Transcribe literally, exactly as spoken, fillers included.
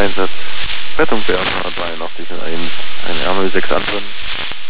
Einsatz. Rettung Bernhard, dreiundachtzig null eins, eine R null sechs ankommen.